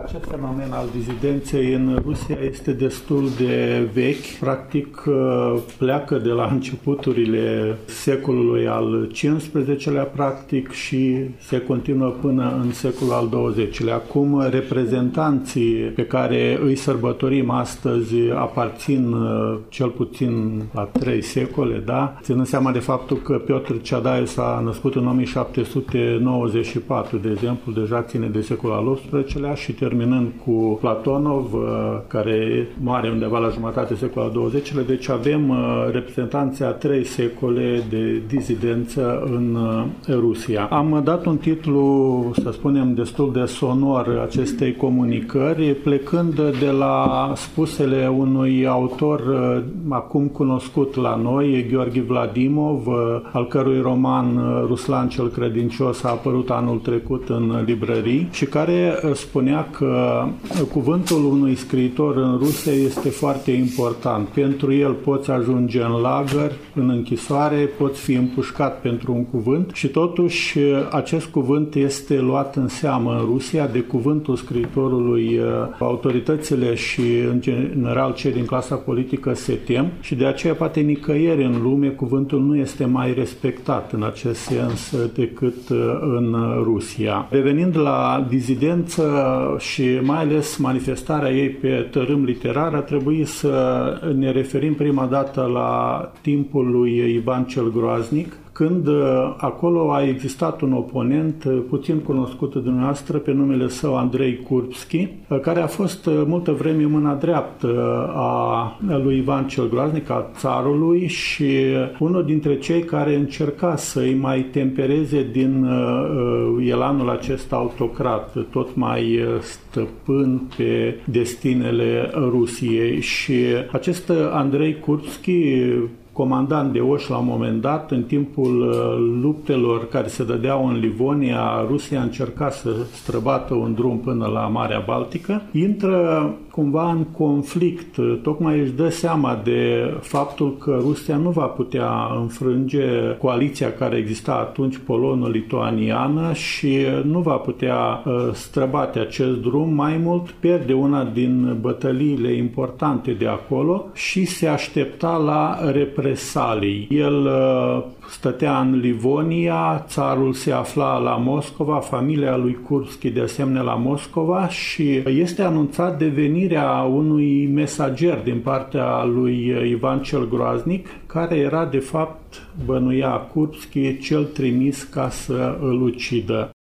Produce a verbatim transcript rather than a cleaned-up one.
Acest fenomen al dizidenței în Rusia este destul de vechi. Practic pleacă de la începuturile secolului al cincisprezecelea practic și se continuă până în secolul al douăzecilea. Acum reprezentanții pe care îi sărbătorim astăzi aparțin cel puțin la trei secole, da? Ținând seama de faptul că Piotr Ceadaiu s-a născut în o mie șapte sute nouăzeci și patru, de exemplu, deja ține de secolul al optsprezecelea și terminând cu Platonov, care moare undeva la jumătate secolul al douăzecilea, deci avem reprezentanții a trei secole de dizidență în Rusia. Am dat un titlu, să spunem, destul de sonor acestei comunicări, plecând de la spusele unui autor acum cunoscut la noi, Gheorghe Vladimov, al cărui roman Ruslan cel credincios a apărut anul trecut în librării și care spunea că cuvântul unui scriitor în Rusia este foarte important. Pentru el poți ajunge în lagăr, în închisoare, poți fi împușcat pentru un cuvânt și totuși acest cuvânt este luat în seamă în Rusia de cuvântul scriitorului. Autoritățile și în general cei din clasa politică se tem și de aceea poate nicăieri în lume cuvântul nu este mai respectat în acest sens decât în Rusia. Revenind la dizidență și mai ales manifestarea ei pe tărâm literar, a trebuit să ne referim prima dată la timpul lui Ivan cel Groaznic, când acolo a existat un oponent puțin cunoscut de dumneavoastră pe numele său Andrei Kurbski, care a fost multă vreme mâna dreaptă a lui Ivan cel Groaznic, a țarului, și unul dintre cei care încerca să-i mai tempereze din elanul acesta autocrat, tot mai stăpân pe destinele Rusiei. Și acest Andrei Kurbski, comandant de oși la un moment dat, în timpul luptelor care se dădeau în Livonia, Rusia încerca să străbată un drum până la Marea Baltică, intră cumva în conflict, tocmai își dă seama de faptul că Rusia nu va putea înfrânge coaliția care exista atunci polono-lituaniană și nu va putea străbate acest drum. Mai mult, pierde una din bătăliile importante de acolo și se aștepta la represalii. El stătea în Livonia, țarul se afla la Moscova, familia lui Kurbski de asemenea la Moscova și este anunțat de venirea unui mesager din partea lui Ivan cel Groaznic, care era de fapt, bănuia Kurbski, cel trimis ca să îl ucidă.